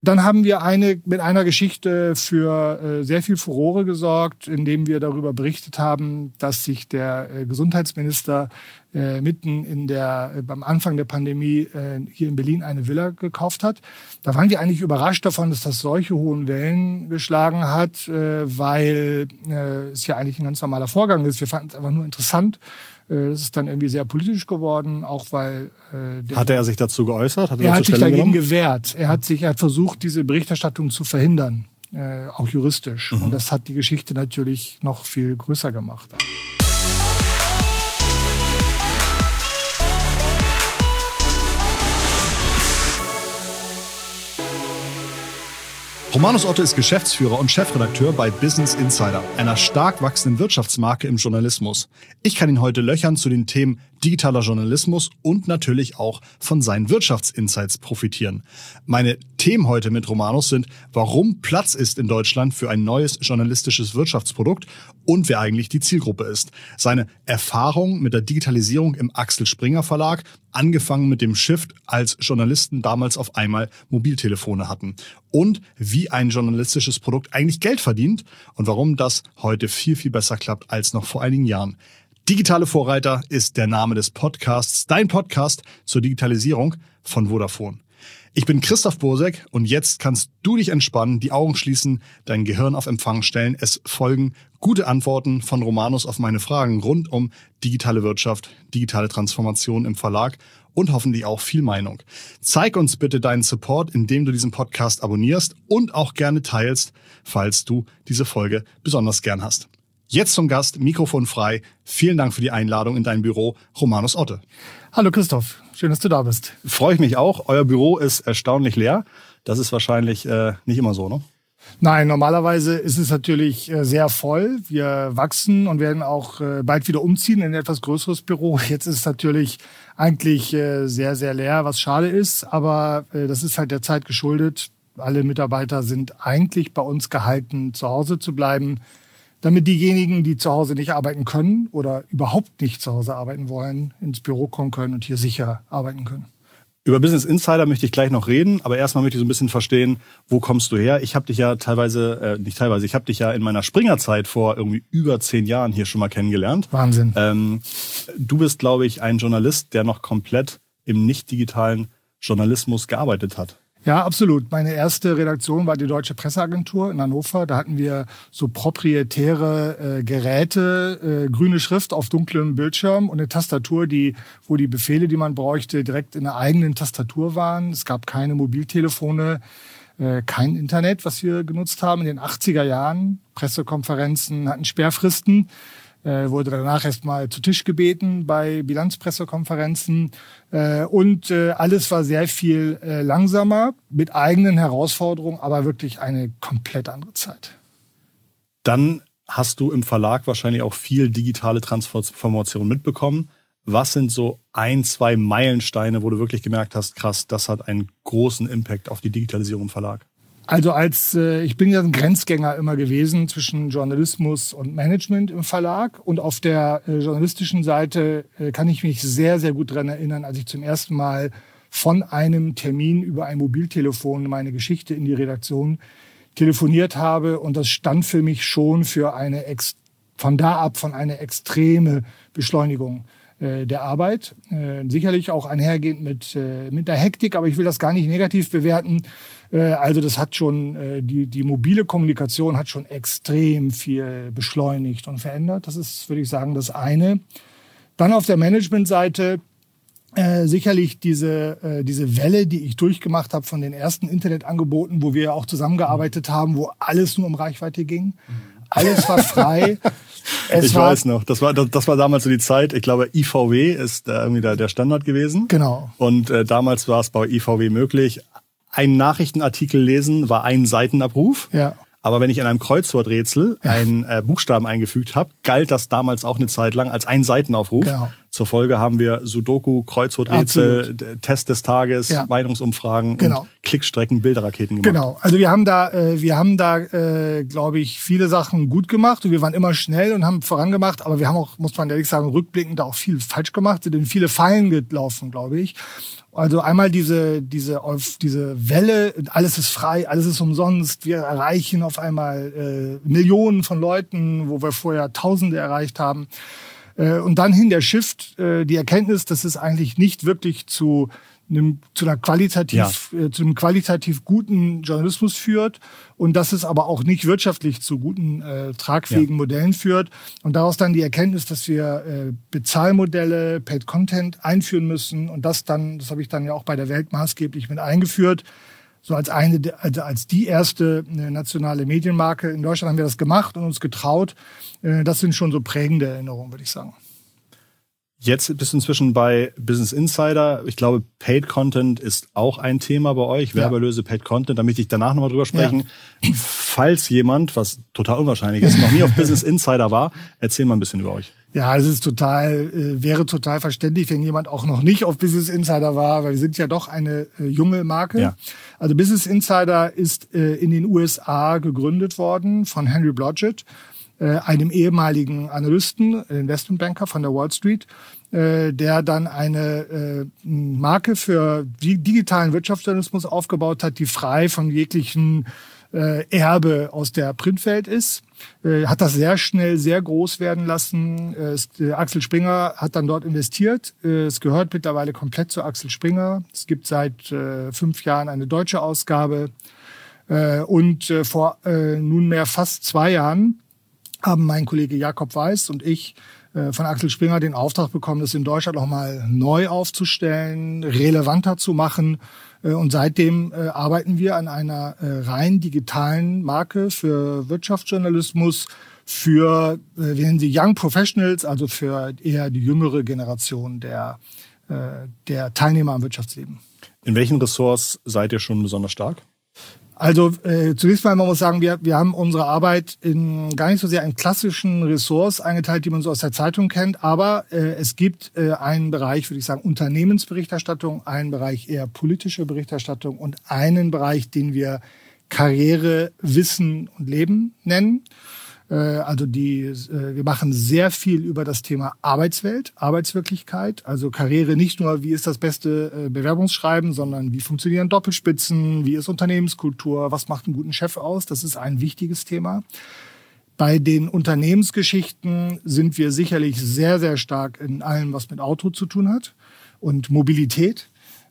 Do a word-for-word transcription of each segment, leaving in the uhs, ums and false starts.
Dann haben wir eine, mit einer Geschichte für äh, sehr viel Furore gesorgt, indem wir darüber berichtet haben, dass sich der äh, Gesundheitsminister äh, mitten in der, äh, beim Anfang der Pandemie äh, hier in Berlin eine Villa gekauft hat. Da waren wir eigentlich überrascht davon, dass das solche hohen Wellen geschlagen hat, äh, weil äh, es ja eigentlich ein ganz normaler Vorgang ist. Wir fanden es einfach nur interessant. Das ist dann irgendwie sehr politisch geworden, auch weil... Äh, der, hat er sich dazu geäußert? Hat er er hat sich dagegen genommen? gewehrt. Er hat sich, er hat versucht, diese Berichterstattung zu verhindern, äh, auch juristisch. Mhm. Und das hat die Geschichte natürlich noch viel größer gemacht. Romanus Otte ist Geschäftsführer und Chefredakteur bei Business Insider, einer stark wachsenden Wirtschaftsmarke im Journalismus. Ich kann ihn heute löchern zu den Themen digitaler Journalismus und natürlich auch von seinen Wirtschaftsinsights profitieren. Meine Themen heute mit Romanus sind, warum Platz ist in Deutschland für ein neues journalistisches Wirtschaftsprodukt und wer eigentlich die Zielgruppe ist. Seine Erfahrung mit der Digitalisierung im Axel Springer Verlag, angefangen mit dem Shift, als Journalisten damals auf einmal Mobiltelefone hatten. Und wie ein journalistisches Produkt eigentlich Geld verdient und warum das heute viel, viel besser klappt als noch vor einigen Jahren. Digitale Vorreiter ist der Name des Podcasts, dein Podcast zur Digitalisierung von Vodafone. Ich bin Christoph Bosek und jetzt kannst du dich entspannen, die Augen schließen, dein Gehirn auf Empfang stellen. Es folgen gute Antworten von Romanus auf meine Fragen rund um digitale Wirtschaft, digitale Transformation im Verlag und hoffentlich auch viel Meinung. Zeig uns bitte deinen Support, indem du diesen Podcast abonnierst und auch gerne teilst, falls du diese Folge besonders gern hast. Jetzt zum Gast, Mikrofon frei. Vielen Dank für die Einladung in dein Büro, Romanus Otte. Hallo Christoph, schön, dass du da bist. Freue ich mich auch. Euer Büro ist erstaunlich leer. Das ist wahrscheinlich äh, nicht immer so, ne? Nein, normalerweise ist es natürlich äh, sehr voll. Wir wachsen und werden auch äh, bald wieder umziehen in ein etwas größeres Büro. Jetzt ist es natürlich eigentlich äh, sehr, sehr leer, was schade ist. Aber äh, das ist halt der Zeit geschuldet. Alle Mitarbeiter sind eigentlich bei uns gehalten, zu Hause zu bleiben, damit diejenigen, die zu Hause nicht arbeiten können oder überhaupt nicht zu Hause arbeiten wollen, ins Büro kommen können und hier sicher arbeiten können. Über Business Insider möchte ich gleich noch reden, aber erstmal möchte ich so ein bisschen verstehen, wo kommst du her? Ich habe dich ja teilweise, äh, nicht teilweise, ich habe dich ja in meiner Springerzeit vor irgendwie über zehn Jahren hier schon mal kennengelernt. Wahnsinn. Ähm, du bist, glaube ich, ein Journalist, der noch komplett im nicht-digitalen Journalismus gearbeitet hat. Ja, absolut. Meine erste Redaktion war die Deutsche Presseagentur in Hannover. Da hatten wir so proprietäre äh, Geräte, äh, grüne Schrift auf dunklem Bildschirm und eine Tastatur, die, wo die Befehle, die man bräuchte, direkt in der eigenen Tastatur waren. Es gab keine Mobiltelefone, äh, kein Internet, was wir genutzt haben in den achtziger Jahren. Pressekonferenzen hatten Sperrfristen. Äh, wurde danach erstmal zu Tisch gebeten bei Bilanzpressekonferenzen. Äh, und äh, alles war sehr viel äh, langsamer, mit eigenen Herausforderungen, aber wirklich eine komplett andere Zeit. Dann hast du im Verlag wahrscheinlich auch viel digitale Transformation mitbekommen. Was sind so ein, zwei Meilensteine, wo du wirklich gemerkt hast, krass, das hat einen großen Impact auf die Digitalisierung im Verlag? Also als äh, ich bin ja ein Grenzgänger immer gewesen zwischen Journalismus und Management im Verlag. Und auf der äh, journalistischen Seite äh, kann ich mich sehr, sehr gut daran erinnern, als ich zum ersten Mal von einem Termin über ein Mobiltelefon meine Geschichte in die Redaktion telefoniert habe. Und das stand für mich schon für eine ex- von da ab von einer extreme Beschleunigung äh, der Arbeit. Äh, sicherlich auch einhergehend mit, äh, mit der Hektik, aber ich will das gar nicht negativ bewerten. Also das hat schon, die, die mobile Kommunikation hat schon extrem viel beschleunigt und verändert. Das ist, würde ich sagen, das eine. Dann auf der Managementseite äh, sicherlich diese, äh, diese Welle, die ich durchgemacht habe von den ersten Internetangeboten, wo wir auch zusammengearbeitet haben, wo alles nur um Reichweite ging. Alles war frei. Es ich war, weiß noch, das war, das, das war damals so die Zeit, ich glaube I V W ist äh, irgendwie der, der Standard gewesen. Genau. Und äh, damals war es bei I V W möglich, einen Nachrichtenartikel lesen war ein Seitenabruf. Ja. Aber wenn ich in einem Kreuzworträtsel einen äh, Buchstaben eingefügt habe, galt das damals auch eine Zeit lang als ein Seitenaufruf. Genau. Zur Folge haben wir Sudoku, Kreuzworträtsel, Test des Tages, ja. Meinungsumfragen, genau. und Klickstrecken, Bilderraketen gemacht. Genau, also wir haben da, äh, wir haben da, äh, glaube ich, viele Sachen gut gemacht und wir waren immer schnell und haben vorangemacht, aber wir haben auch, muss man ehrlich sagen, rückblickend da auch viel falsch gemacht, sind in viele Fallen gelaufen, glaube ich. Also einmal diese, diese, auf diese Welle, alles ist frei, alles ist umsonst, wir erreichen auf einmal äh, Millionen von Leuten, wo wir vorher Tausende erreicht haben. Äh, und dann hin der Shift, äh, die Erkenntnis, dass es eigentlich nicht wirklich zu einem, zu einer qualitativ, ja. äh, zu einem qualitativ guten Journalismus führt und dass es aber auch nicht wirtschaftlich zu guten, äh, tragfähigen ja. Modellen führt. Und daraus dann die Erkenntnis, dass wir äh, Bezahlmodelle, Paid Content einführen müssen und das dann, das habe ich dann ja auch bei der Welt maßgeblich mit eingeführt, so als eine, also als die erste nationale Medienmarke. In Deutschland haben wir das gemacht und uns getraut. Äh, das sind schon so prägende Erinnerungen, würde ich sagen. Jetzt bist du inzwischen bei Business Insider. Ich glaube, Paid Content ist auch ein Thema bei euch. Ja. Werbeerlöse, Paid Content. Da möchte ich danach nochmal drüber sprechen. Ja. Falls jemand, was total unwahrscheinlich ist, noch nie auf Business Insider war, erzähl mal ein bisschen über euch. Ja, es ist total, äh, wäre total verständlich, wenn jemand auch noch nicht auf Business Insider war, weil wir sind ja doch eine äh, junge Marke. Ja. Also Business Insider ist äh, in den U S A gegründet worden von Henry Blodgett, einem ehemaligen Analysten, Investmentbanker von der Wall Street, der dann eine Marke für digitalen Wirtschaftsjournalismus aufgebaut hat, die frei von jeglichen Erbe aus der Printwelt ist. Hat das sehr schnell sehr groß werden lassen. Axel Springer hat dann dort investiert. Es gehört mittlerweile komplett zu Axel Springer. Es gibt seit fünf Jahren eine deutsche Ausgabe. Und vor nunmehr fast zwei Jahren haben mein Kollege Jakob Weiß und ich äh, von Axel Springer den Auftrag bekommen, das in Deutschland noch mal neu aufzustellen, relevanter zu machen. Äh, und seitdem äh, arbeiten wir an einer äh, rein digitalen Marke für Wirtschaftsjournalismus, für, äh, wir nennen sie Young Professionals, also für eher die jüngere Generation der, äh, der Teilnehmer am Wirtschaftsleben. In welchen Ressorts seid ihr schon besonders stark? Also äh, zunächst mal, man muss sagen, wir, wir haben unsere Arbeit in gar nicht so sehr in klassischen Ressorts eingeteilt, die man so aus der Zeitung kennt, aber äh, es gibt äh, einen Bereich, würde ich sagen, Unternehmensberichterstattung, einen Bereich eher politische Berichterstattung und einen Bereich, den wir Karriere, Wissen und Leben nennen. Also die, wir machen sehr viel über das Thema Arbeitswelt, Arbeitswirklichkeit, also Karriere nicht nur, wie ist das beste Bewerbungsschreiben, sondern wie funktionieren Doppelspitzen, wie ist Unternehmenskultur, was macht einen guten Chef aus, das ist ein wichtiges Thema. Bei den Unternehmensgeschichten sind wir sicherlich sehr, sehr stark in allem, was mit Auto zu tun hat und Mobilität.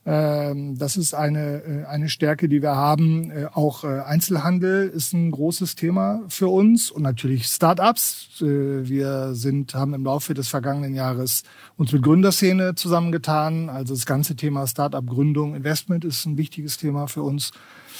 Das ist eine, eine Stärke, die wir haben. Auch Einzelhandel ist ein großes Thema für uns und natürlich Start-ups. Wir sind, haben im Laufe des vergangenen Jahres uns mit Gründerszene zusammengetan. Also das ganze Thema Start-up-Gründung, Investment ist ein wichtiges Thema für uns.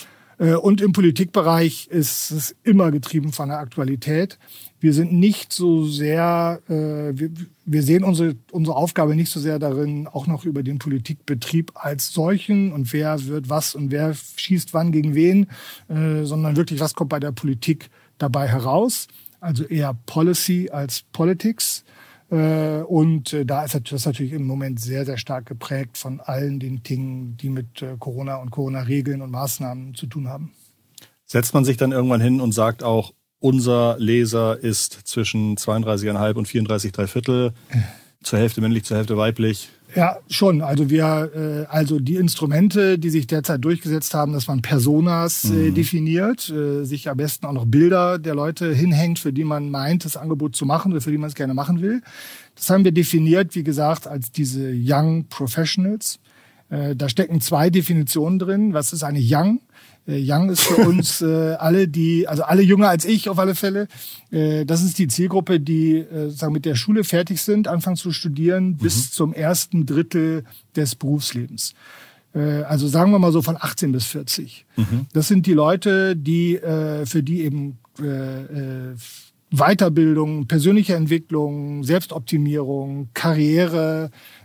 Und im Politikbereich ist es immer getrieben von der Aktualität. Wir sind nicht so sehr, äh, wir, wir sehen unsere, unsere Aufgabe nicht so sehr darin, auch noch über den Politikbetrieb als solchen und wer wird was und wer schießt wann gegen wen, äh, sondern wirklich, was kommt bei der Politik dabei heraus. Also eher Policy als Politics. Äh, und äh, da ist das natürlich im Moment sehr, sehr stark geprägt von allen den Dingen, die mit äh, Corona und Corona-Regeln und Maßnahmen zu tun haben. Setzt man sich dann irgendwann hin und sagt auch, unser Leser ist zwischen zweiunddreißig Komma fünf und vierunddreißig Komma drei Viertel, zur Hälfte männlich, zur Hälfte weiblich? Ja, schon. Also wir, äh, also die Instrumente, die sich derzeit durchgesetzt haben, dass man Personas äh, mhm. definiert, äh, sich am besten auch noch Bilder der Leute hinhängt, für die man meint, das Angebot zu machen oder für die man es gerne machen will. Das haben wir definiert, wie gesagt, als diese Young Professionals. Äh, da stecken zwei Definitionen drin. Was ist eine Young? Young ist für uns äh, alle, die, also alle jünger als ich auf alle Fälle. Äh, das ist die Zielgruppe, die äh, sagen mit der Schule fertig sind, anfangen zu studieren, mhm. bis zum ersten Drittel des Berufslebens. Äh, also sagen wir mal so von achtzehn bis vierzig. Mhm. Das sind die Leute, die äh, für die eben äh, äh, Weiterbildung, persönliche Entwicklung, Selbstoptimierung, Karriere,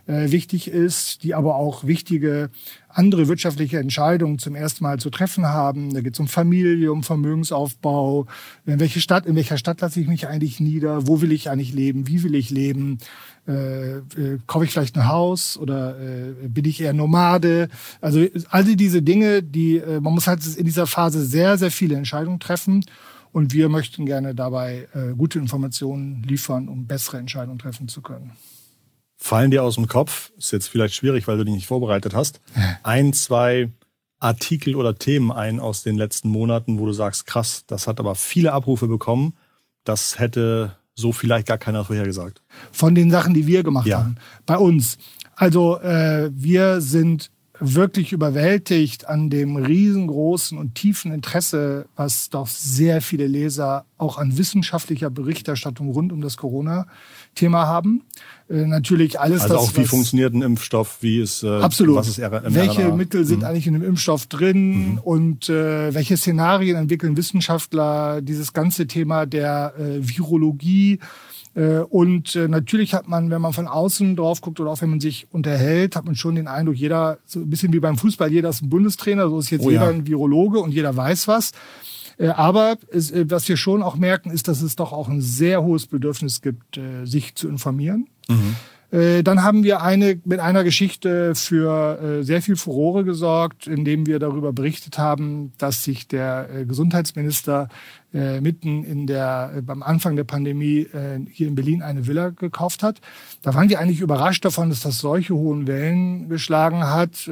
äh, wichtig ist, die aber auch wichtige andere wirtschaftliche Entscheidungen zum ersten Mal zu treffen haben. Da geht es um Familie, um Vermögensaufbau. In welche Stadt, in welcher Stadt lasse ich mich eigentlich nieder? Wo will ich eigentlich leben? Wie will ich leben? Äh, äh, kaufe ich vielleicht ein Haus oder äh, bin ich eher Nomade? Also all diese Dinge, die äh, man muss halt in dieser Phase sehr, sehr viele Entscheidungen treffen. Und wir möchten gerne dabei äh, gute Informationen liefern, um bessere Entscheidungen treffen zu können. Fallen dir aus dem Kopf, ist jetzt vielleicht schwierig, weil du dich nicht vorbereitet hast, ein, zwei Artikel oder Themen ein aus den letzten Monaten, wo du sagst, krass, das hat aber viele Abrufe bekommen, das hätte so vielleicht gar keiner vorhergesagt? Von den Sachen, die wir gemacht ja. haben, bei uns. Also äh, wir sind wirklich überwältigt an dem riesengroßen und tiefen Interesse, was doch sehr viele Leser auch an wissenschaftlicher Berichterstattung rund um das Corona-Thema haben. Äh, natürlich alles also das, auch, wie funktioniert ein Impfstoff, wie ist, äh, absolut. was ist R N A? Welche Mittel sind mhm. eigentlich in dem Impfstoff drin mhm. und äh, welche Szenarien entwickeln Wissenschaftler, dieses ganze Thema der äh, Virologie. Und natürlich hat man, wenn man von außen drauf guckt oder auch wenn man sich unterhält, hat man schon den Eindruck, jeder, so ein bisschen wie beim Fußball, jeder ist ein Bundestrainer, so ist jetzt oh, jeder ja. ein Virologe und jeder weiß was. Aber es, was wir schon auch merken, ist, dass es doch auch ein sehr hohes Bedürfnis gibt, sich zu informieren. Mhm. Dann haben wir eine, mit einer Geschichte für sehr viel Furore gesorgt, indem wir darüber berichtet haben, dass sich der Gesundheitsminister mitten in der, beim Anfang der Pandemie hier in Berlin eine Villa gekauft hat. Da waren wir eigentlich überrascht davon, dass das solche hohen Wellen geschlagen hat,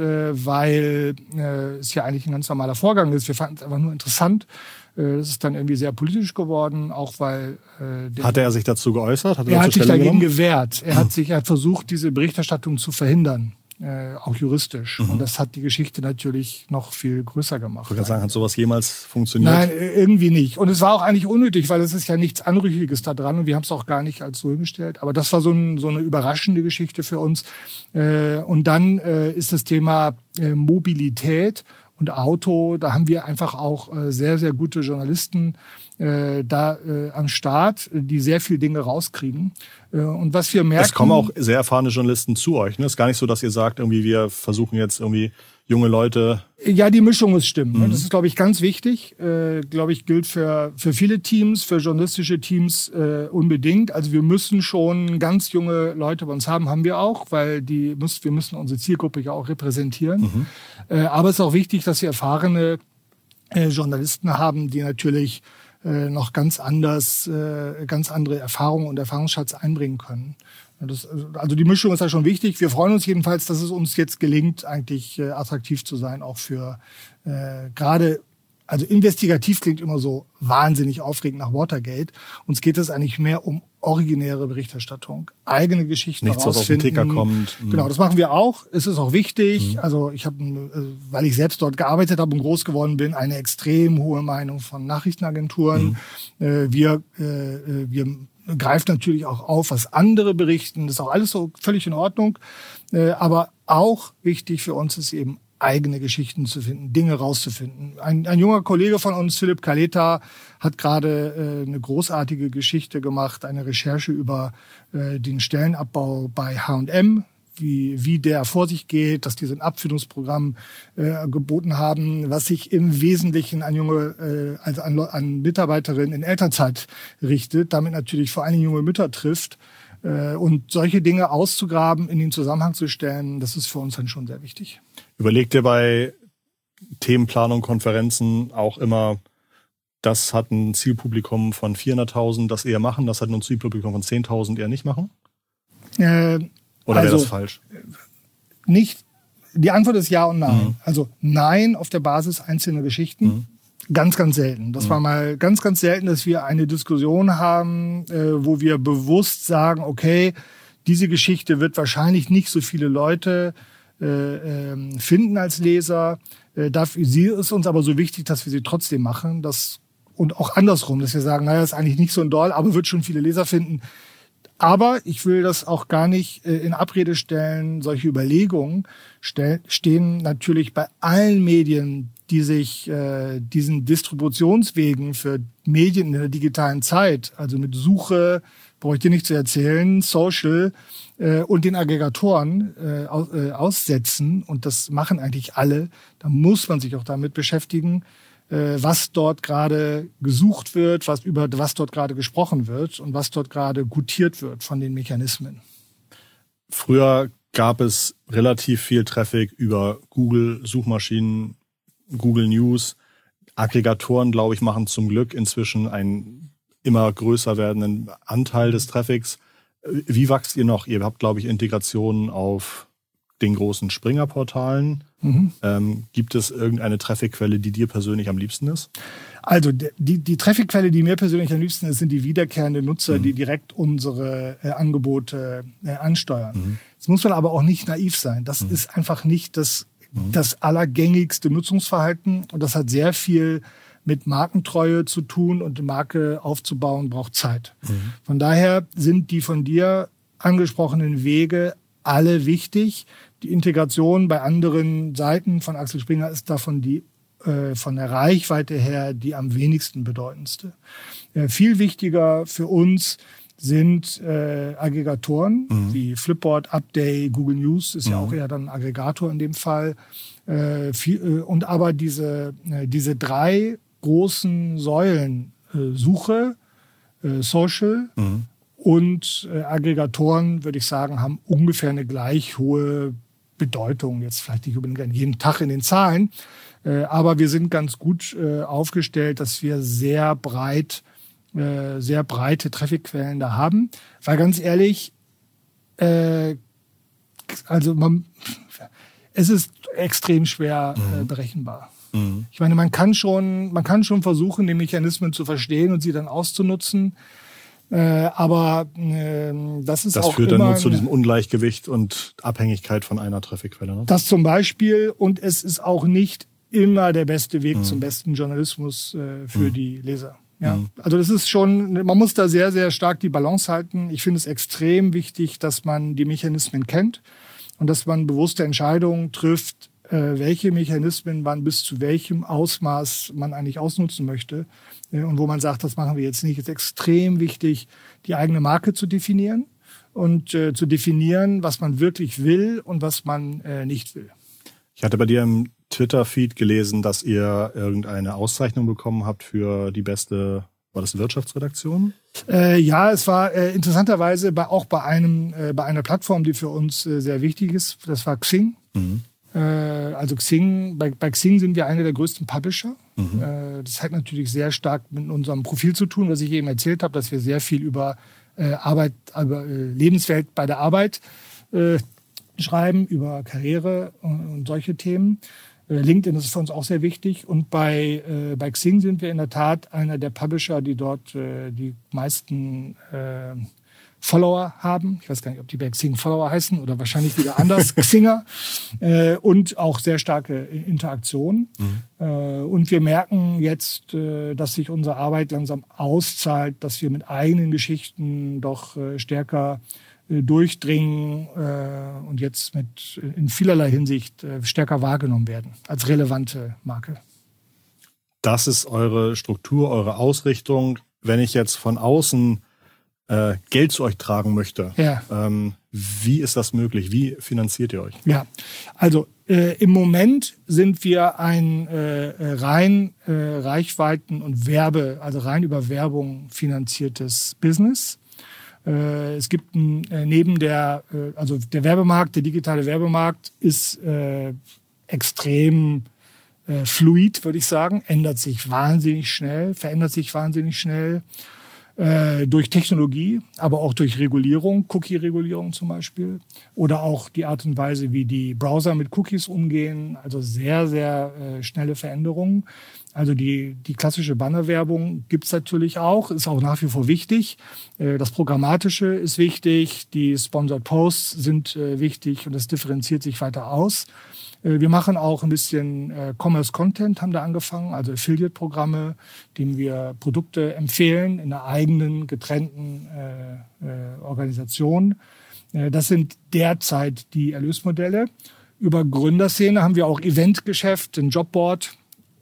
weil es ja eigentlich ein ganz normaler Vorgang ist. Wir fanden es einfach nur interessant. Das ist dann irgendwie sehr politisch geworden, auch weil... Äh, Hat er sich dazu geäußert? Hat er er hat sich dagegen genommen? gewehrt. Er hat sich er hat versucht, diese Berichterstattung zu verhindern, äh, auch juristisch. Mhm. Und das hat die Geschichte natürlich noch viel größer gemacht. Ich würde sagen, hat sowas jemals funktioniert? Nein, irgendwie nicht. Und es war auch eigentlich unnötig, weil es ist ja nichts Anrüchiges da dran und wir haben es auch gar nicht als so hingestellt. Aber das war so, ein, so eine überraschende Geschichte für uns. Äh, und dann äh, ist das Thema äh, Mobilität und Auto, da haben wir einfach auch äh, sehr, sehr gute Journalisten äh, da äh, am Start, die sehr viel Dinge rauskriegen. Äh, und was wir merken... Es kommen auch sehr erfahrene Journalisten zu euch. Ne? Es ist gar nicht so, dass ihr sagt, irgendwie wir versuchen jetzt irgendwie junge Leute... Ja, die Mischung muss stimmen. Mhm. Das ist, glaube ich, ganz wichtig. Äh, glaube ich, gilt für, für viele Teams, für journalistische Teams äh, unbedingt. Also wir müssen schon ganz junge Leute bei uns haben, haben wir auch, weil die muss, wir müssen unsere Zielgruppe ja auch repräsentieren. Mhm. Äh, aber es ist auch wichtig, dass wir erfahrene äh, Journalisten haben, die natürlich äh, noch ganz anders, äh, ganz andere Erfahrungen und Erfahrungsschatz einbringen können. Das, also die Mischung ist ja schon wichtig. Wir freuen uns jedenfalls, dass es uns jetzt gelingt, eigentlich äh, attraktiv zu sein, auch für äh, gerade, also investigativ klingt immer so wahnsinnig aufregend nach Watergate. Uns geht es eigentlich mehr um originäre Berichterstattung, eigene Geschichten Nichts, rausfinden. Nichts, was auf den Ticker kommt. Mhm. Genau, das machen wir auch. Es ist auch wichtig. Mhm. Also ich habe, weil ich selbst dort gearbeitet habe und groß geworden bin, eine extrem hohe Meinung von Nachrichtenagenturen. Mhm. Äh, wir, äh, wir greift natürlich auch auf, was andere berichten. Das ist auch alles so völlig in Ordnung. Äh, aber auch wichtig für uns ist eben, eigene Geschichten zu finden, Dinge rauszufinden. Ein, ein junger Kollege von uns, Philipp Kaleta, hat gerade äh, eine großartige Geschichte gemacht, eine Recherche über äh, den Stellenabbau bei H und M, wie, wie der vor sich geht, dass die so ein Abfindungsprogramm äh, geboten haben, was sich im Wesentlichen an junge, äh, also an, an Mitarbeiterinnen in Elternzeit richtet, damit natürlich vor allem junge Mütter trifft. Äh, und solche Dinge auszugraben, in den Zusammenhang zu stellen, das ist für uns dann schon sehr wichtig. Überlegt ihr bei Themenplanung, Konferenzen auch immer, das hat ein Zielpublikum von vierhunderttausend, das eher machen, das hat ein Zielpublikum von zehntausend eher nicht machen? Äh, Oder also, wäre das falsch? Nicht. Die Antwort ist ja und nein. Mhm. Also nein auf der Basis einzelner Geschichten. Mhm. Ganz, ganz selten. Das mhm. war mal ganz, ganz selten, dass wir eine Diskussion haben, äh, wo wir bewusst sagen, okay, diese Geschichte wird wahrscheinlich nicht so viele Leute äh, äh, finden als Leser. Äh, dafür, sie ist uns aber so wichtig, dass wir sie trotzdem machen. Das, und auch andersrum, dass wir sagen, naja, ist eigentlich nicht so ein Doll, aber wird schon viele Leser finden. Aber ich will das auch gar nicht äh, in Abrede stellen. Solche Überlegungen stell, stehen natürlich bei allen Medien, die sich äh, diesen Distributionswegen für Medien in der digitalen Zeit, also mit Suche, brauche ich dir nicht zu erzählen, Social äh, und den Aggregatoren äh, aus, äh, aussetzen, und das machen eigentlich alle, da muss man sich auch damit beschäftigen, äh, was dort gerade gesucht wird, was über was dort gerade gesprochen wird und was dort gerade gutiert wird von den Mechanismen. Früher gab es relativ viel Traffic über Google, Suchmaschinen, Google News. Aggregatoren, glaube ich, machen zum Glück inzwischen einen immer größer werdenden Anteil des Traffics. Wie wächst ihr noch? Ihr habt, glaube ich, Integrationen auf den großen Springer-Portalen. Mhm. Ähm, gibt es irgendeine Trafficquelle, die dir persönlich am liebsten ist? Also die, die Trafficquelle, die mir persönlich am liebsten ist, sind die wiederkehrenden Nutzer, mhm. die direkt unsere äh, Angebote äh, ansteuern. Mhm. Jetzt muss man aber auch nicht naiv sein. Das mhm. ist einfach nicht das, mhm. das allergängigste Nutzungsverhalten. Und das hat sehr viel mit Markentreue zu tun, und eine Marke aufzubauen braucht Zeit. Mhm. Von daher sind die von dir angesprochenen Wege alle wichtig. Die Integration bei anderen Seiten von Axel Springer ist davon die äh, von der Reichweite her die am wenigsten bedeutendste. Äh, viel wichtiger für uns sind äh, Aggregatoren mhm. wie Flipboard, Update, Google News ist mhm. ja auch eher dann ein Aggregator in dem Fall. Äh, viel, äh, und aber diese äh, diese drei großen Säulen, äh, Suche, äh, Social mhm. und äh, Aggregatoren, würde ich sagen, haben ungefähr eine gleich hohe Bedeutung. Jetzt vielleicht nicht unbedingt jeden Tag in den Zahlen, äh, aber wir sind ganz gut äh, aufgestellt, dass wir sehr breit, äh, sehr breite Trafficquellen da haben. Weil ganz ehrlich, äh, also man, es ist extrem schwer mhm. äh, berechenbar. Mhm. Ich meine, man kann schon, man kann schon versuchen, die Mechanismen zu verstehen und sie dann auszunutzen. Äh, aber äh, das ist das auch Das führt immer dann nur zu diesem Ungleichgewicht und Abhängigkeit von einer Trafficquelle. Ne? Das zum Beispiel. Und es ist auch nicht immer der beste Weg mhm. zum besten Journalismus äh, für mhm. die Leser. Ja, mhm. also das ist schon, man muss da sehr, sehr stark die Balance halten. Ich finde es extrem wichtig, dass man die Mechanismen kennt und dass man bewusste Entscheidungen trifft, äh, welche Mechanismen man bis zu welchem Ausmaß man eigentlich ausnutzen möchte. Äh, und wo man sagt, das machen wir jetzt nicht. Es ist extrem wichtig, die eigene Marke zu definieren und äh, zu definieren, was man wirklich will und was man äh, nicht will. Ich hatte bei dir im Twitter-Feed gelesen, dass ihr irgendeine Auszeichnung bekommen habt für die beste, war das Wirtschaftsredaktion? Äh, ja, es war äh, interessanterweise bei, auch bei einem äh, bei einer Plattform, die für uns äh, sehr wichtig ist. Das war Xing. Mhm. Äh, also Xing, bei, bei Xing sind wir einer der größten Publisher. Mhm. Äh, das hat natürlich sehr stark mit unserem Profil zu tun, was ich eben erzählt habe, dass wir sehr viel über äh, Arbeit, über äh, Lebenswelt bei der Arbeit äh, schreiben, über Karriere und, und solche Themen. LinkedIn ist für uns auch sehr wichtig. Und bei, äh, bei Xing sind wir in der Tat einer der Publisher, die dort äh, die meisten äh, Follower haben. Ich weiß gar nicht, ob die bei Xing Follower heißen oder wahrscheinlich wieder anders, Xinger. Äh, und auch sehr starke Interaktion. Mhm. Äh, und wir merken jetzt, äh, dass sich unsere Arbeit langsam auszahlt, dass wir mit eigenen Geschichten doch äh, stärker durchdringen äh, und jetzt mit in vielerlei Hinsicht äh, stärker wahrgenommen werden als relevante Marke. Das ist eure Struktur, eure Ausrichtung. Wenn ich jetzt von außen äh, Geld zu euch tragen möchte, ja. ähm, wie ist das möglich? Wie finanziert ihr euch? Ja, also äh, im Moment sind wir ein äh, rein äh, Reichweiten- und Werbe, also rein über Werbung finanziertes Business. Es gibt ein, neben der, also der Werbemarkt, der digitale Werbemarkt ist äh, extrem äh, fluid, würde ich sagen, ändert sich wahnsinnig schnell, verändert sich wahnsinnig schnell äh, durch Technologie, aber auch durch Regulierung, Cookie-Regulierung zum Beispiel, oder auch die Art und Weise, wie die Browser mit Cookies umgehen, also sehr, sehr äh, schnelle Veränderungen. Also die, die klassische Bannerwerbung gibt's natürlich auch, ist auch nach wie vor wichtig. Das Programmatische ist wichtig, die Sponsored Posts sind wichtig und das differenziert sich weiter aus. Wir machen auch ein bisschen Commerce-Content, haben da angefangen, also Affiliate-Programme, denen wir Produkte empfehlen in einer eigenen, getrennten äh, Organisation. Das sind derzeit die Erlösmodelle. Über Gründerszene haben wir auch Eventgeschäft, ein Jobboard,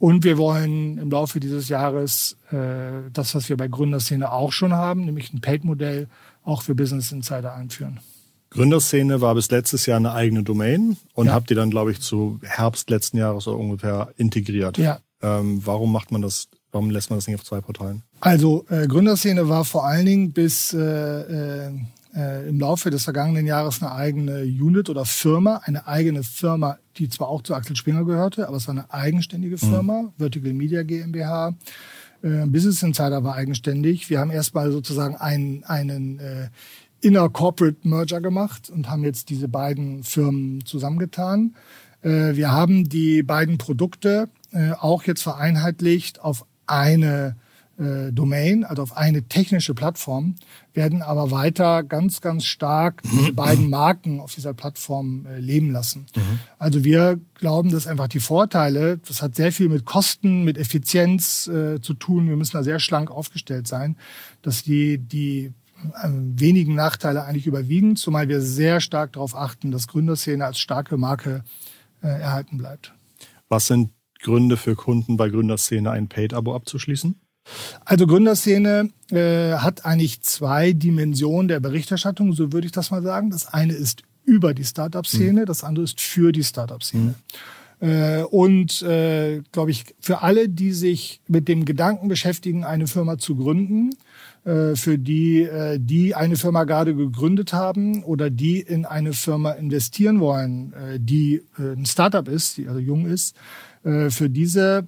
Und wir wollen im Laufe dieses Jahres äh, das, was wir bei Gründerszene auch schon haben, nämlich ein Paid-Modell, auch für Business Insider einführen. Gründerszene war bis letztes Jahr eine eigene Domain und Ja. habt ihr dann, glaube ich, zu Herbst letzten Jahres so ungefähr integriert. Ja. Ähm, warum macht man das, warum lässt man das nicht auf zwei Portalen? Also äh, Gründerszene war vor allen Dingen bis äh, äh, äh, im Laufe des vergangenen Jahres eine eigene Unit oder Firma, eine eigene Firma, die zwar auch zu Axel Springer gehörte, aber es war eine eigenständige Firma, mhm. Vertical Media GmbH. Äh, Business Insider war eigenständig. Wir haben erstmal sozusagen einen, einen äh, Inner Corporate Merger gemacht und haben jetzt diese beiden Firmen zusammengetan. Äh, wir haben die beiden Produkte äh, auch jetzt vereinheitlicht auf eine äh, Domain, also auf eine technische Plattform, werden aber weiter ganz, ganz stark diese beiden Marken auf dieser Plattform äh, leben lassen. Mhm. Also wir glauben, dass einfach die Vorteile, das hat sehr viel mit Kosten, mit Effizienz äh, zu tun. Wir müssen da sehr schlank aufgestellt sein, dass die, die äh, wenigen Nachteile eigentlich überwiegen, zumal wir sehr stark darauf achten, dass Gründerszene als starke Marke äh, erhalten bleibt. Was sind Gründe für Kunden bei Gründerszene, ein Paid-Abo abzuschließen? Also Gründerszene äh, hat eigentlich zwei Dimensionen der Berichterstattung, so würde ich das mal sagen. Das eine ist über die Startup-Szene, mhm. das andere ist für die Startup-Szene. Mhm. Äh, und, äh, glaube ich, für alle, die sich mit dem Gedanken beschäftigen, eine Firma zu gründen, äh, für die, äh, die eine Firma gerade gegründet haben oder die in eine Firma investieren wollen, äh, die äh, ein Startup ist, die also jung ist, äh, für diese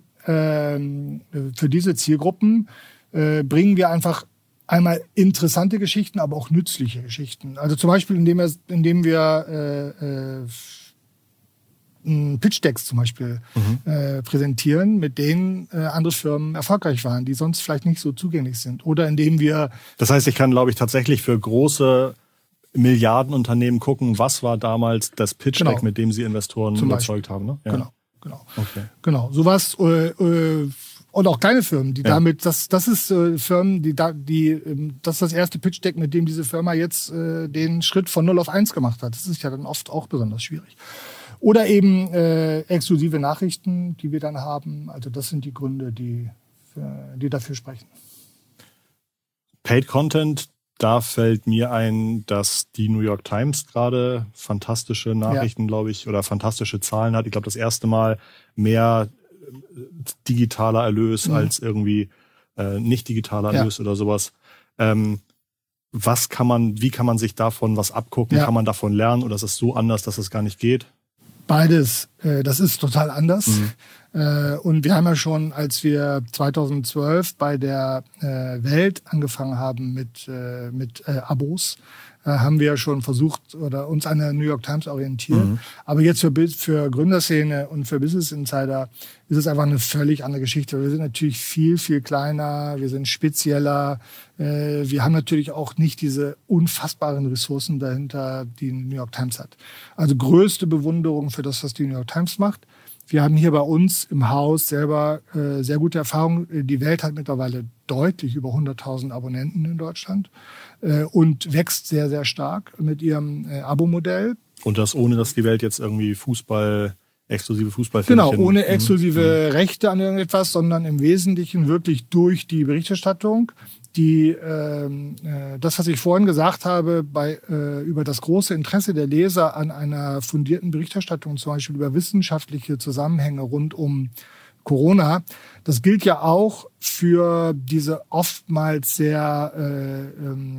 Für diese Zielgruppen äh, bringen wir einfach einmal interessante Geschichten, aber auch nützliche Geschichten. Also zum Beispiel, indem wir, indem wir äh, äh, Pitch-Decks zum Beispiel mhm. äh, präsentieren, mit denen äh, andere Firmen erfolgreich waren, die sonst vielleicht nicht so zugänglich sind. Oder indem wir... Das heißt, ich kann, glaube ich, tatsächlich für große Milliardenunternehmen gucken, was war damals das Pitch-Deck, genau. mit dem sie Investoren zum überzeugt Beispiel. haben. Ne? Ja. Genau. Genau. Okay. Genau. Sowas äh, äh, und auch kleine Firmen, die ja. damit, das, das ist äh, Firmen, die da, die, ähm, das ist das erste Pitch-Deck, mit dem diese Firma jetzt äh, den Schritt von null auf eins gemacht hat. Das ist ja dann oft auch besonders schwierig. Oder eben äh, exklusive Nachrichten, die wir dann haben. Also das sind die Gründe, die, für, die dafür sprechen. Paid Content. Da fällt mir ein, dass die New York Times gerade fantastische Nachrichten, ja. glaube ich, oder fantastische Zahlen hat. Ich glaube, das erste Mal mehr digitaler Erlös mhm. als irgendwie äh, nicht digitaler Erlös ja. oder sowas. Ähm, was kann man, wie kann man sich davon was abgucken? Ja. Kann man davon lernen oder ist es so anders, dass es gar nicht geht? Beides. Äh, das ist total anders. Mhm. Äh, und wir haben ja schon, als wir zweitausendzwölf bei der äh, Welt angefangen haben mit, äh, mit äh, Abos, äh, haben wir schon versucht oder uns an der New York Times orientiert. Mhm. Aber jetzt für, für Gründerszene und für Business Insider ist es einfach eine völlig andere Geschichte. Wir sind natürlich viel, viel kleiner, wir sind spezieller. Äh, wir haben natürlich auch nicht diese unfassbaren Ressourcen dahinter, die die New York Times hat. Also größte Bewunderung für das, was die New York Times macht. Wir haben hier bei uns im Haus selber äh, sehr gute Erfahrungen. Die Welt hat mittlerweile deutlich über hunderttausend Abonnenten in Deutschland äh, und wächst sehr, sehr stark mit ihrem äh, Abo-Modell. Und das ohne, dass die Welt jetzt irgendwie Fußball, exklusive Fußballfilmchen... Genau, ohne exklusive mhm. Rechte an irgendetwas, sondern im Wesentlichen wirklich durch die Berichterstattung. Die, äh, das, was ich vorhin gesagt habe, bei, äh, über das große Interesse der Leser an einer fundierten Berichterstattung, zum Beispiel über wissenschaftliche Zusammenhänge rund um Corona, das gilt ja auch für diese oftmals sehr äh, ähm,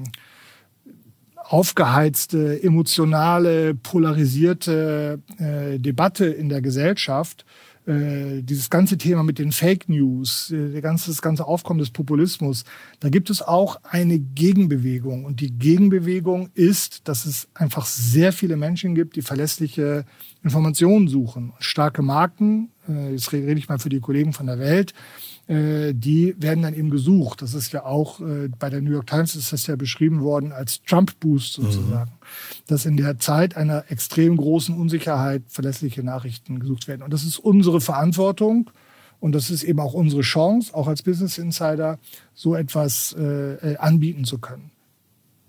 aufgeheizte, emotionale, polarisierte äh, Debatte in der Gesellschaft. Äh, dieses ganze Thema mit den Fake News, äh, ganze, das ganze Aufkommen des Populismus, da gibt es auch eine Gegenbewegung. Und die Gegenbewegung ist, dass es einfach sehr viele Menschen gibt, die verlässliche Informationen suchen. Starke Marken, äh, jetzt rede ich mal für die Kollegen von der Welt, äh, die werden dann eben gesucht. Das ist ja auch, äh, bei der New York Times ist das ja beschrieben worden als Trump-Boost sozusagen. Mhm. Dass in der Zeit einer extrem großen Unsicherheit verlässliche Nachrichten gesucht werden. Und das ist unsere Verantwortung und das ist eben auch unsere Chance, auch als Business Insider so etwas äh, anbieten zu können.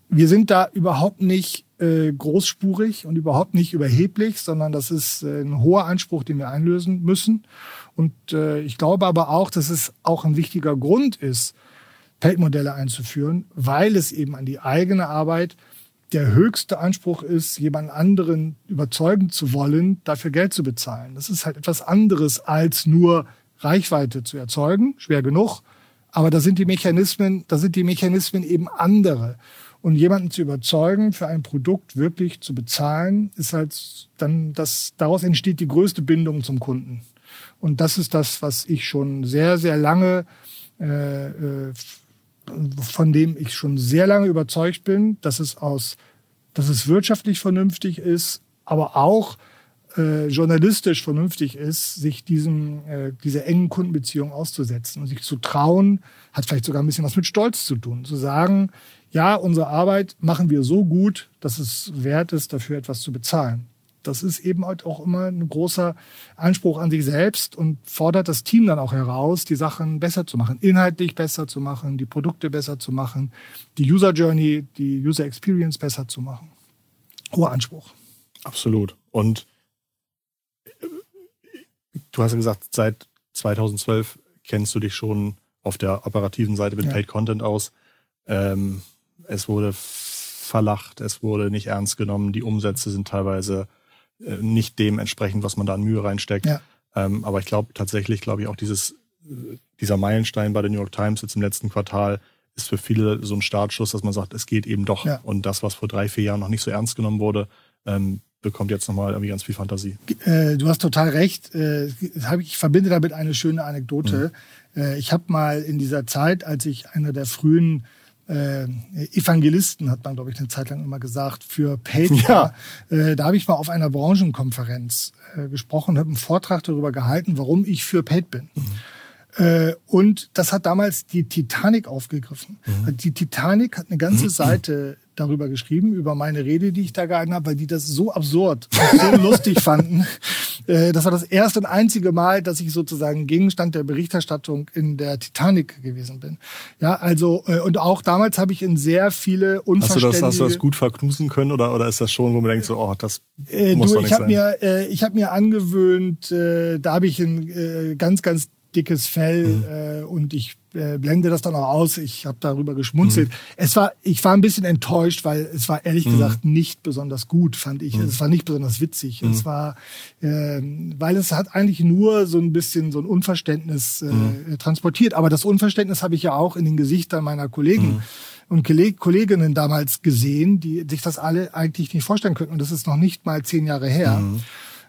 wir sind da überhaupt nicht äh, großspurig und überhaupt nicht überheblich, sondern das ist äh, ein hoher Anspruch, den wir einlösen müssen. Und äh, ich glaube aber auch, dass es auch ein wichtiger Grund ist, Paid-Modelle einzuführen, weil es eben an die eigene Arbeit der höchste Anspruch ist, jemand anderen überzeugen zu wollen, dafür Geld zu bezahlen. Das ist halt etwas anderes, als nur Reichweite zu erzeugen, schwer genug. Aber da sind die Mechanismen, da sind die Mechanismen eben andere. Und jemanden zu überzeugen, für ein Produkt wirklich zu bezahlen, ist halt dann, das, daraus entsteht die größte Bindung zum Kunden. Und das ist das, was ich schon sehr, sehr lange, äh, von dem ich schon sehr lange überzeugt bin, dass es aus, dass es wirtschaftlich vernünftig ist, aber auch äh, journalistisch vernünftig ist, sich diesem, äh, dieser engen Kundenbeziehung auszusetzen und sich zu trauen, hat vielleicht sogar ein bisschen was mit Stolz zu tun. Zu sagen, ja, unsere Arbeit machen wir so gut, dass es wert ist, dafür etwas zu bezahlen. Das ist eben halt auch immer ein großer Anspruch an sich selbst und fordert das Team dann auch heraus, die Sachen besser zu machen, inhaltlich besser zu machen, die Produkte besser zu machen, die User Journey, die User Experience besser zu machen. Hoher Anspruch. Absolut. Und du hast ja gesagt, seit zweitausendzwölf kennst du dich schon auf der operativen Seite mit ja. Paid Content aus. Ähm, es wurde verlacht, es wurde nicht ernst genommen, die Umsätze sind teilweise äh, nicht dem entsprechend, was man da an Mühe reinsteckt. Ja. Ähm, aber ich glaube tatsächlich, glaube ich auch dieses, dieser Meilenstein bei der New York Times jetzt im letzten Quartal ist für viele so ein Startschuss, dass man sagt, es geht eben doch. Ja. Und das, was vor drei, vier Jahren noch nicht so ernst genommen wurde, ähm, bekommt jetzt nochmal irgendwie ganz viel Fantasie. Äh, du hast total recht. Äh, ich verbinde damit eine schöne Anekdote. Mhm. Äh, ich habe mal in dieser Zeit, als ich einer der frühen äh, Evangelisten, hat man, glaube ich, eine Zeit lang immer gesagt, für Paid war, ja. äh, da habe ich mal auf einer Branchenkonferenz äh, gesprochen, habe einen Vortrag darüber gehalten, warum ich für Paid bin. Mhm. Und das hat damals die Titanic aufgegriffen. Mhm. Die Titanic hat eine ganze Seite darüber geschrieben, über meine Rede, die ich da gehalten habe, weil die das so absurd und so lustig fanden. Das war das erste und einzige Mal, dass ich sozusagen Gegenstand der Berichterstattung in der Titanic gewesen bin. Ja, also, und auch damals habe ich in sehr viele unverständliche... Hast du das, hast du das gut verknusen können oder, oder ist das schon, wo man denkt so, oh, das äh, muss du, doch nicht ich hab sein? Mir, äh, ich habe mir angewöhnt, äh, da habe ich ein äh, ganz, ganz dickes Fell mhm. äh, und ich äh, blende das dann auch aus. Ich habe darüber geschmunzelt. Mhm. Es war, ich war ein bisschen enttäuscht, weil es war ehrlich mhm. gesagt nicht besonders gut, fand ich. Mhm. Es war nicht besonders witzig. Mhm. Es war, äh, weil es hat eigentlich nur so ein bisschen so ein Unverständnis äh, mhm. transportiert. Aber das Unverständnis habe ich ja auch in den Gesichtern meiner Kollegen mhm. und Kolleginnen damals gesehen, die sich das alle eigentlich nicht vorstellen könnten. Und das ist noch nicht mal zehn Jahre her. Mhm.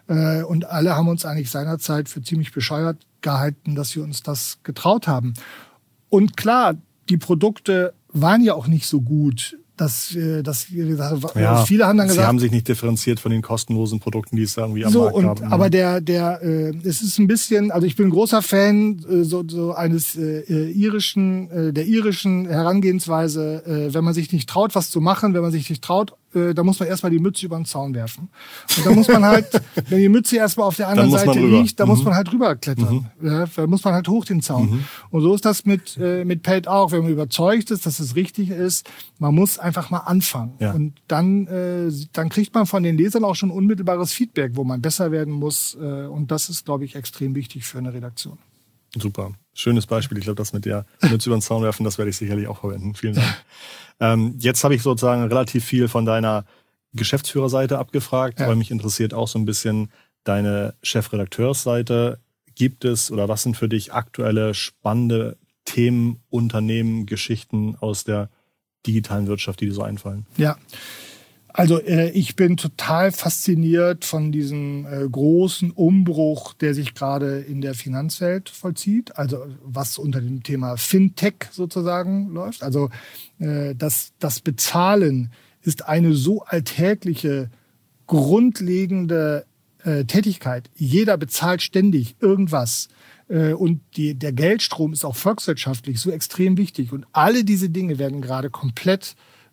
Und alle haben uns eigentlich seinerzeit für ziemlich bescheuert gehalten, dass wir uns das getraut haben. Und klar, die Produkte waren ja auch nicht so gut. Dass, dass, dass ja, viele haben dann gesagt, sie haben sich nicht differenziert von den kostenlosen Produkten, die es da irgendwie am so, Markt und, haben. Aber der, der, äh, es ist ein bisschen, also ich bin ein großer Fan äh, so, so eines äh, irischen, äh, der irischen Herangehensweise, äh, wenn man sich nicht traut, was zu machen, wenn man sich nicht traut, äh, da muss man erstmal die Mütze über den Zaun werfen. Und da muss man halt, wenn die Mütze erstmal auf der anderen Seite liegt, da mhm. muss man halt rüberklettern. Mhm. Ja, da muss man halt hoch den Zaun. Mhm. Und so ist das mit, äh, mit Paid auch. Wenn man überzeugt ist, dass es richtig ist, man muss einfach mal anfangen. Ja. Und dann, äh, dann kriegt man von den Lesern auch schon unmittelbares Feedback, wo man besser werden muss. Äh, und das ist, glaube ich, extrem wichtig für eine Redaktion. Super. Schönes Beispiel. Ich glaube, das mit der Mütze über den Zaun werfen, das werde ich sicherlich auch verwenden. Vielen Dank. ähm, jetzt habe ich sozusagen relativ viel von deiner Geschäftsführerseite abgefragt, ja. weil mich interessiert auch so ein bisschen deine Chefredakteursseite. Gibt es oder was sind für dich aktuelle, spannende Themen, Unternehmen, Geschichten aus der digitalen Wirtschaft, die dir so einfallen? Ja, also äh, ich bin total fasziniert von diesem äh, großen Umbruch, der sich gerade in der Finanzwelt vollzieht. Also was unter dem Thema Fintech sozusagen läuft. Also äh, das, das Bezahlen ist eine so alltägliche, grundlegende äh, Tätigkeit. Jeder bezahlt ständig irgendwas. Äh, und die, der Geldstrom ist auch volkswirtschaftlich so extrem wichtig. Und alle diese Dinge werden gerade komplett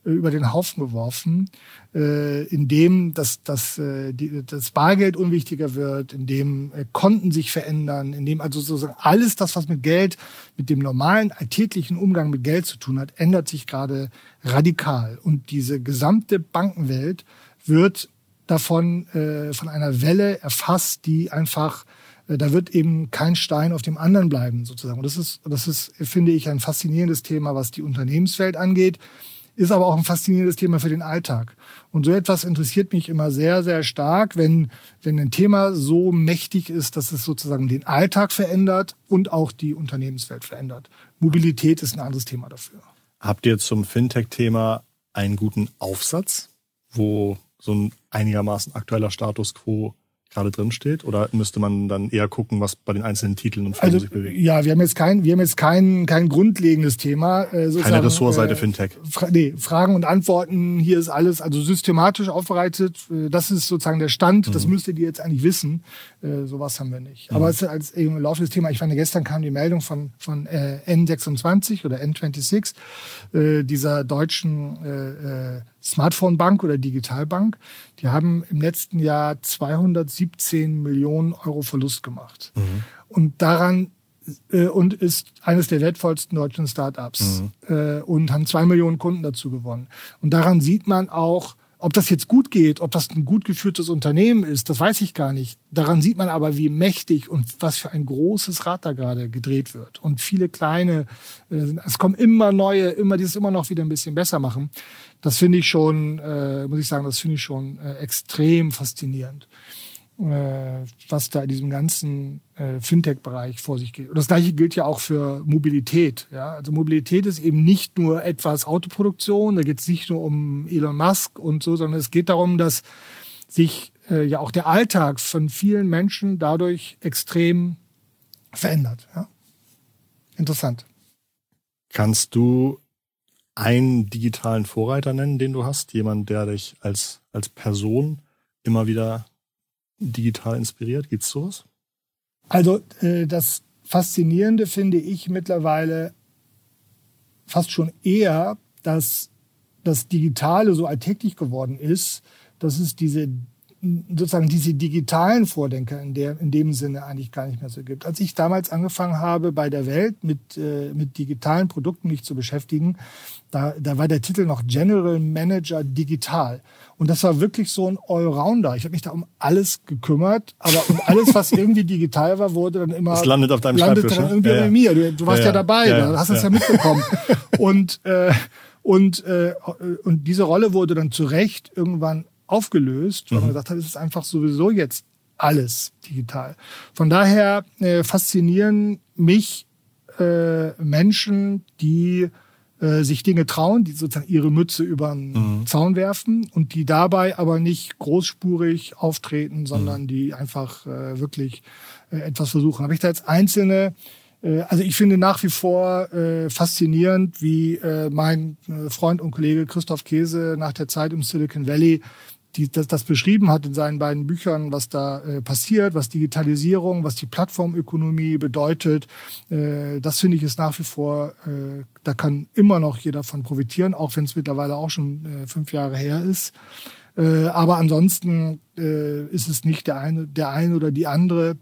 äh, über den Haufen geworfen, äh, indem das, das, äh, die, das Bargeld unwichtiger wird, indem äh, Konten sich verändern, indem also sozusagen alles das, was mit Geld, mit dem normalen alltäglichen Umgang mit Geld zu tun hat, ändert sich gerade radikal. Und diese gesamte Bankenwelt wird davon äh, von einer Welle erfasst, die einfach da wird eben kein Stein auf dem anderen bleiben, sozusagen. Und das ist, das ist, finde ich, ein faszinierendes Thema, was die Unternehmenswelt angeht, ist aber auch ein faszinierendes Thema für den Alltag. Und so etwas interessiert mich immer sehr, sehr stark, wenn, wenn ein Thema so mächtig ist, dass es sozusagen den Alltag verändert und auch die Unternehmenswelt verändert. Mobilität ist ein anderes Thema dafür. Habt ihr zum Fintech-Thema einen guten Aufsatz, wo so ein einigermaßen aktueller Status quo gerade drin steht, oder müsste man dann eher gucken, was bei den einzelnen Titeln und Firmen also, sich bewegt? Ja, wir haben jetzt kein, wir haben jetzt kein, kein grundlegendes Thema. Äh, Keine Ressortseite äh, Fintech. Fra- nee, Fragen und Antworten, hier ist alles also systematisch aufbereitet. Äh, das ist sozusagen der Stand, mhm. das müsstet ihr jetzt eigentlich wissen. Äh, sowas haben wir nicht. Mhm. Aber es ist als eben laufendes Thema. Ich fand, gestern kam die Meldung von, von äh, N sechsundzwanzig oder N sechsundzwanzig, äh, dieser deutschen äh, äh, Smartphone-Bank oder Digitalbank. Die haben im letzten Jahr zweihundertsiebzehn Millionen Euro Verlust gemacht. Mhm. Und daran äh, und ist eines der wertvollsten deutschen Start-ups mhm. äh, und haben zwei Millionen Kunden dazu gewonnen. Und daran sieht man auch, ob das jetzt gut geht, ob das ein gut geführtes Unternehmen ist, das weiß ich gar nicht. Daran sieht man aber, wie mächtig und was für ein großes Rad da gerade gedreht wird. Und viele kleine, äh, es kommen immer neue, immer die es immer noch wieder ein bisschen besser machen. Das finde ich schon, äh, muss ich sagen, das finde ich schon äh, extrem faszinierend, äh, was da in diesem ganzen äh, Fintech-Bereich vor sich geht. Und das Gleiche gilt ja auch für Mobilität. Ja? Also Mobilität ist eben nicht nur etwas Autoproduktion, da geht es nicht nur um Elon Musk und so, sondern es geht darum, dass sich äh, ja auch der Alltag von vielen Menschen dadurch extrem verändert. Ja? Interessant. Kannst du einen digitalen Vorreiter nennen, den du hast? Jemand, der dich als, als Person immer wieder digital inspiriert? Gibt's sowas? Also äh, das Faszinierende finde ich mittlerweile fast schon eher, dass das Digitale so alltäglich geworden ist, dass es diese sozusagen diese digitalen Vordenker in, der, in dem Sinne eigentlich gar nicht mehr so gibt. Als ich damals angefangen habe, bei der Welt mit, äh, mit digitalen Produkten mich zu beschäftigen, da, da war der Titel noch General Manager Digital. Und das war wirklich so ein Allrounder. Ich habe mich da um alles gekümmert, aber um alles, was irgendwie digital war, wurde dann immer... Das landet auf deinem landet Schreibtisch, dann ne? irgendwie Ja, bei ja. mir. Du, du warst ja, ja, ja dabei, ja, da hast ja. es ja mitbekommen. und, äh, und, äh, und diese Rolle wurde dann zu Recht irgendwann aufgelöst, weil man gesagt hat, es ist einfach sowieso jetzt alles digital. Von daher äh, faszinieren mich äh, Menschen, die äh, sich Dinge trauen, die sozusagen ihre Mütze über den mhm. Zaun werfen und die dabei aber nicht großspurig auftreten, sondern mhm. die einfach äh, wirklich äh, etwas versuchen. Habe ich da jetzt einzelne Also ich finde nach wie vor äh, faszinierend, wie äh, mein äh, Freund und Kollege Christoph Käse nach der Zeit im Silicon Valley die, das, das beschrieben hat in seinen beiden Büchern, was da äh, passiert, was Digitalisierung, was die Plattformökonomie bedeutet. Äh, das finde ich ist nach wie vor, äh, da kann immer noch jeder von profitieren, auch wenn es mittlerweile auch schon äh, fünf Jahre her ist. Äh, aber ansonsten äh, ist es nicht der eine, der eine oder die andere,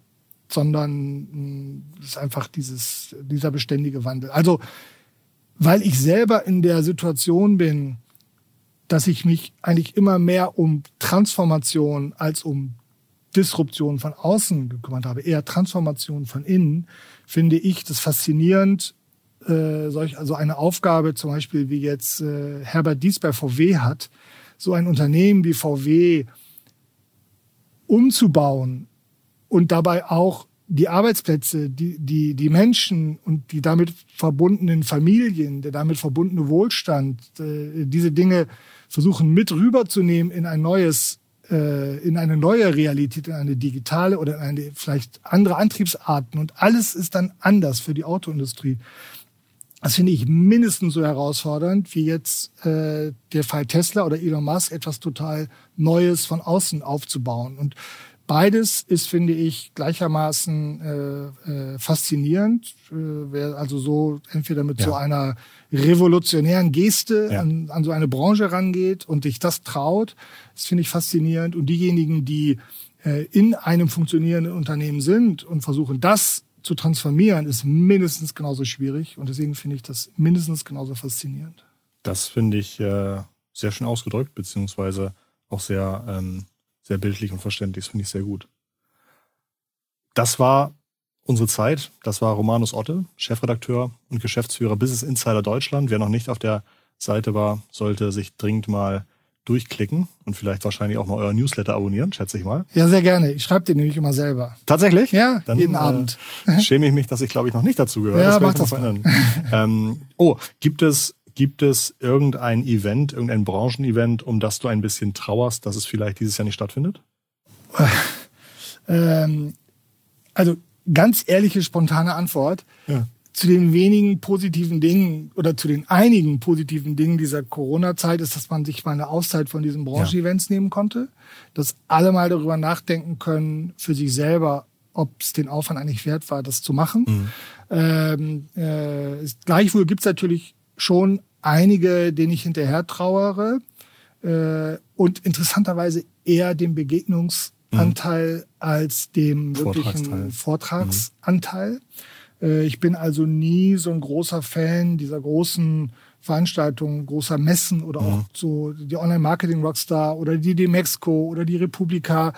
sondern es ist einfach dieses, dieser beständige Wandel. Also, weil ich selber in der Situation bin, dass ich mich eigentlich immer mehr um Transformation als um Disruption von außen gekümmert habe, eher Transformation von innen, finde ich das faszinierend, äh, solch, also eine Aufgabe zum Beispiel wie jetzt äh, Herbert Diess bei V W hat, so ein Unternehmen wie V W umzubauen, und dabei auch die Arbeitsplätze, die, die, die Menschen und die damit verbundenen Familien, der damit verbundene Wohlstand, äh, diese Dinge versuchen mit rüberzunehmen in ein neues, äh, in eine neue Realität, in eine digitale oder in eine vielleicht andere Antriebsarten. Und alles ist dann anders für die Autoindustrie. Das finde ich mindestens so herausfordernd, wie jetzt äh, der Fall Tesla oder Elon Musk, etwas total Neues von außen aufzubauen. Und Beides ist, finde ich, gleichermaßen äh, äh, faszinierend. Äh, wer also so entweder mit ja. so einer revolutionären Geste ja. an, an so eine Branche rangeht und sich das traut, das finde ich faszinierend. Und diejenigen, die äh, in einem funktionierenden Unternehmen sind und versuchen, das zu transformieren, ist mindestens genauso schwierig. Und deswegen finde ich das mindestens genauso faszinierend. Das finde ich äh, sehr schön ausgedrückt, beziehungsweise auch sehr, ähm, sehr bildlich und verständlich. Das finde ich sehr gut. Das war unsere Zeit. Das war Romanus Otte, Chefredakteur und Geschäftsführer Business Insider Deutschland. Wer noch nicht auf der Seite war, sollte sich dringend mal durchklicken und vielleicht wahrscheinlich auch mal euer Newsletter abonnieren, schätze ich mal. Ja, sehr gerne. Ich schreibe den nämlich immer selber. Tatsächlich? Ja, Dann, jeden äh, Abend. Schäme ich mich, dass ich, glaube ich, noch nicht dazu gehöre. Ja, das mach das mal ähm, Oh, gibt es, gibt es irgendein Event, irgendein Branchenevent, um das du ein bisschen trauerst, dass es vielleicht dieses Jahr nicht stattfindet? ähm, also ganz ehrliche, spontane Antwort. Ja. Zu den wenigen positiven Dingen oder zu den einigen positiven Dingen dieser Corona-Zeit ist, dass man sich mal eine Auszeit von diesen Branchen-Events ja. nehmen konnte. Dass alle mal darüber nachdenken können für sich selber, ob es den Aufwand eigentlich wert war, das zu machen. Mhm. Ähm, äh, gleichwohl gibt es natürlich schon einige, denen ich hinterher trauere. Äh, und interessanterweise eher dem Begegnungsanteil mhm. als dem wirklichen Vortragsanteil. Mhm. Ich bin also nie so ein großer Fan dieser großen Veranstaltungen, großer Messen oder mhm. auch so die Online-Marketing-Rockstar oder die Demexco oder die Republika.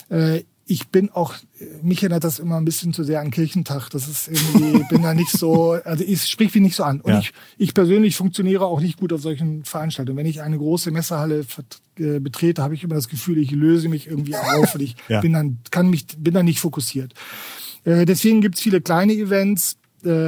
Ich bin auch, mich erinnert das immer ein bisschen zu sehr an Kirchentag. Das ist irgendwie, bin da nicht so, also es spricht mich nicht so an. Und ja. ich, ich persönlich funktioniere auch nicht gut auf solchen Veranstaltungen. Wenn ich eine große Messehalle betrete, habe ich immer das Gefühl, ich löse mich irgendwie auf und ich ja. bin dann, kann mich, bin dann nicht fokussiert. Deswegen gibt es viele kleine Events.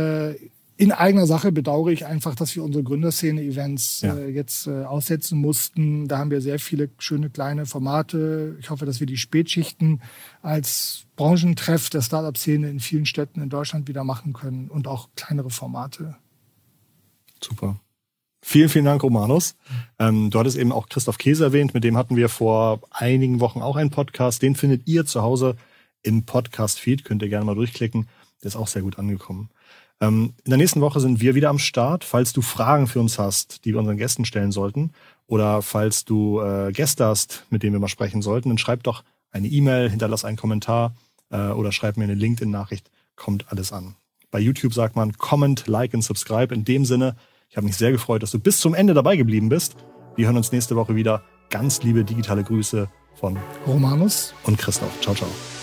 In eigener Sache bedauere ich einfach, dass wir unsere Gründerszene-Events ja. jetzt aussetzen mussten. Da haben wir sehr viele schöne kleine Formate. Ich hoffe, dass wir die Spätschichten als Branchentreff der Startup-Szene in vielen Städten in Deutschland wieder machen können und auch kleinere Formate. Super. Vielen, vielen Dank, Romanus. Ähm, du hattest eben auch Christoph Käse erwähnt. Mit dem hatten wir vor einigen Wochen auch einen Podcast. Den findet ihr zu Hause im Podcast-Feed, könnt ihr gerne mal durchklicken. Der ist auch sehr gut angekommen. Ähm, in der nächsten Woche sind wir wieder am Start. Falls du Fragen für uns hast, die wir unseren Gästen stellen sollten, oder falls du äh, Gäste hast, mit denen wir mal sprechen sollten, dann schreib doch eine E-Mail, hinterlass einen Kommentar äh, oder schreib mir eine LinkedIn-Nachricht. Kommt alles an. Bei YouTube sagt man Comment, Like und Subscribe. In dem Sinne, ich habe mich sehr gefreut, dass du bis zum Ende dabei geblieben bist. Wir hören uns nächste Woche wieder. Ganz liebe digitale Grüße von Romanus und Christoph. Ciao, ciao.